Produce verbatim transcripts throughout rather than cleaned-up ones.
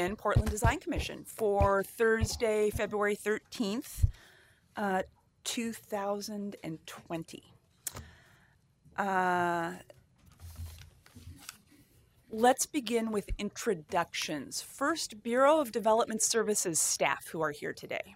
begin Portland Design Commission for Thursday, February thirteenth, uh, two thousand twenty. Uh, let's begin with introductions. First, Bureau of Development Services staff who are here today.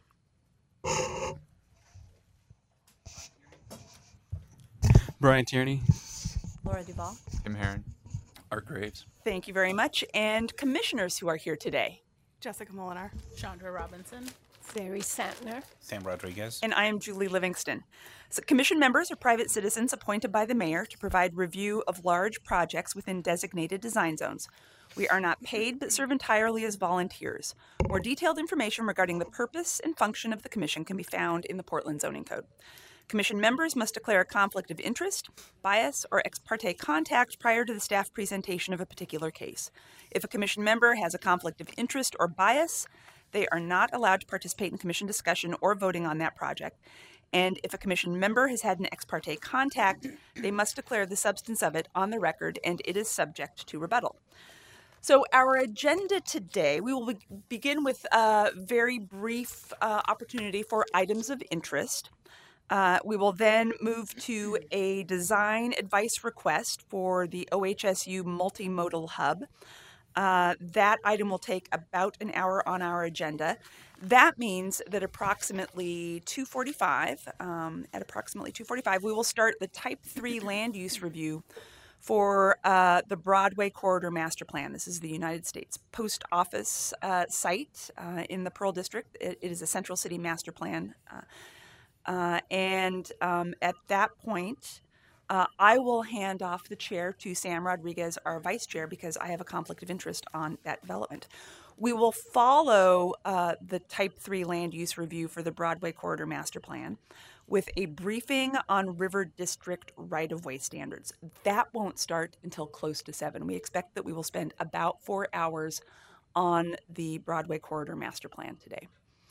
Brian Tierney. Laura Duvall. Tim Herron. Art Graves. Thank you very much. And commissioners who are here today. Jessica Molinar. Chandra Robinson. Zary Santner. Sam Rodriguez. And I am Julie Livingston. So commission members are private citizens appointed by the mayor to provide review of large projects within designated design zones. We are not paid but serve entirely as volunteers. More detailed information regarding the purpose and function of the commission can be found in the Portland Zoning Code. Commission members must declare a conflict of interest, bias, or ex parte contact prior to the staff presentation of a particular case. If a commission member has a conflict of interest or bias, they are not allowed to participate in commission discussion or voting on that project. And if a commission member has had an ex parte contact, they must declare the substance of it on the record, and it is subject to rebuttal. So our agenda today, we will be begin with a very brief uh, opportunity for items of interest. Uh, we will then move to a design advice request for the O H S U Multimodal Hub. Uh, that item will take about an hour on our agenda. That means that approximately two forty-five, um, at approximately two forty-five, we will start the Type three land use review for uh, the Broadway Corridor Master Plan. This is the United States Post Office uh, site uh, in the Pearl District. It, it is a Central City Master Plan. Uh, Uh, and um, at that point, uh, I will hand off the chair to Sam Rodriguez, our vice chair, because I have a conflict of interest on that development. We will follow uh, the Type three land use review for the Broadway Corridor Master Plan with a briefing on River District right-of-way standards. That won't start until close to seven. We expect that we will spend about four hours on the Broadway Corridor Master Plan today.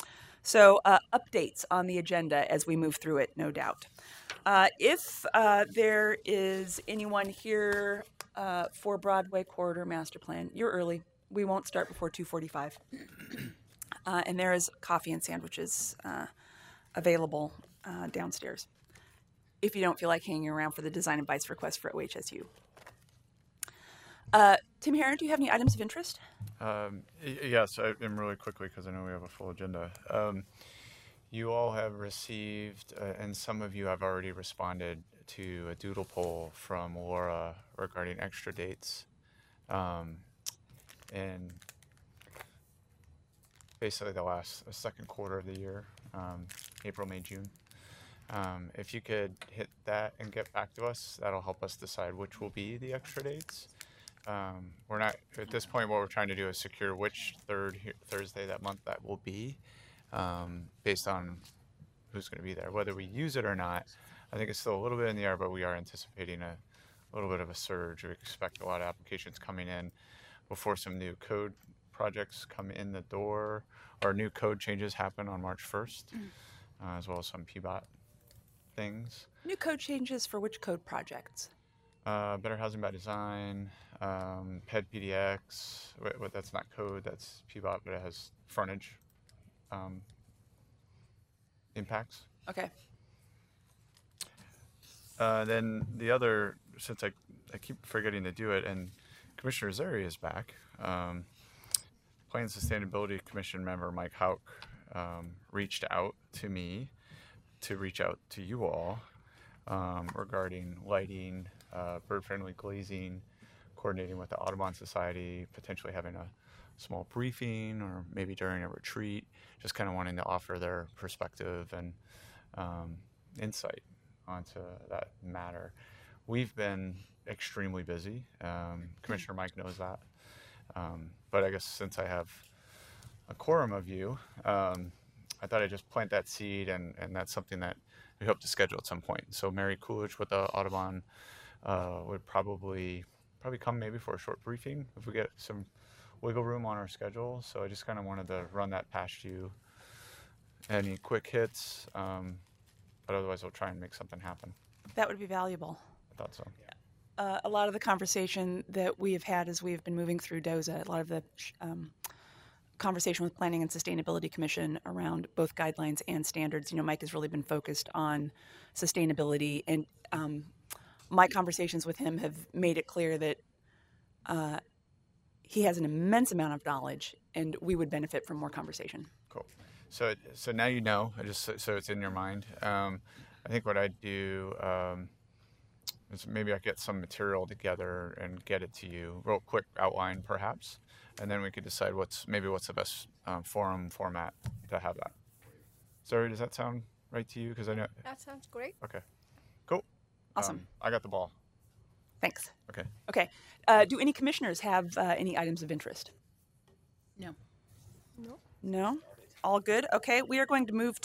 So uh, updates on the agenda as we move through it, no doubt. Uh, if uh, there is anyone here uh, for Broadway Corridor Master Plan, you're early. We won't start before two forty-five. Uh, and there is coffee and sandwiches uh, available uh, downstairs if you don't feel like hanging around for the design advice request for O H S U. Uh, Tim Herron, do you have any items of interest? Um, y- yes, I, and really quickly because I know we have a full agenda. Um, you all have received, uh, and some of you have already responded to a doodle poll from Laura regarding extra dates. Um, and basically the last uh, second quarter of the year, um, April, May, June. Um, if you could hit that and get back to us, that'll help us decide which will be the extra dates. Um, we're not, at this point, what we're trying to do is secure which third he- Thursday that month that will be, um, based on who's going to be there. Whether we use it or not, I think it's still a little bit in the air, but we are anticipating a little bit of a surge. We expect a lot of applications coming in before some new code projects come in the door, or new code changes happen on March first, mm. uh, as well as some P B O T things. New code changes for which code projects? Uh, Better Housing by Design, um, P E D P D X, wait, wait, that's not code, that's P B O T, but it has frontage um, impacts. Okay. Uh, then the other, since I, I keep forgetting to do it, and Commissioner Zary is back, um, Plan Sustainability Commission member Mike Hauk um, reached out to me to reach out to you all um, regarding lighting, uh, bird-friendly glazing, coordinating with the Audubon Society, potentially having a small briefing or maybe during a retreat, just kind of wanting to offer their perspective and um, insight onto that matter. We've been extremely busy. Um, Commissioner Mike knows that. Um, but I guess since I have a quorum of you, um, I thought I'd just plant that seed, and, and that's something that we hope to schedule at some point. So Mary Coolidge with the Audubon uh, would probably probably come maybe for a short briefing if we get some wiggle room on our schedule. So I just kind of wanted to run that past you. Any quick hits, um, but otherwise I'll try and make something happen. That would be valuable. I thought so. Uh, a lot of the conversation that we have had as we have been moving through D O Z A, a lot of the um, conversation with Planning and Sustainability Commission around both guidelines and standards. You know, Mike has really been focused on sustainability, and um, my conversations with him have made it clear that uh, he has an immense amount of knowledge, and we would benefit from more conversation. Cool. So, so now you know. I just so, so it's in your mind. Um, I think what I'd do um, is maybe I get some material together and get it to you, real quick outline perhaps, and then we could decide what's maybe what's the best um, forum format to have that. Zoe, does that sound right to you? Because I know. That sounds great. Okay. Cool. Awesome. Um, I got the ball. Thanks. Okay. Okay. Uh, do any commissioners have uh, any items of interest? No. No. No? All good? Okay. We are going to move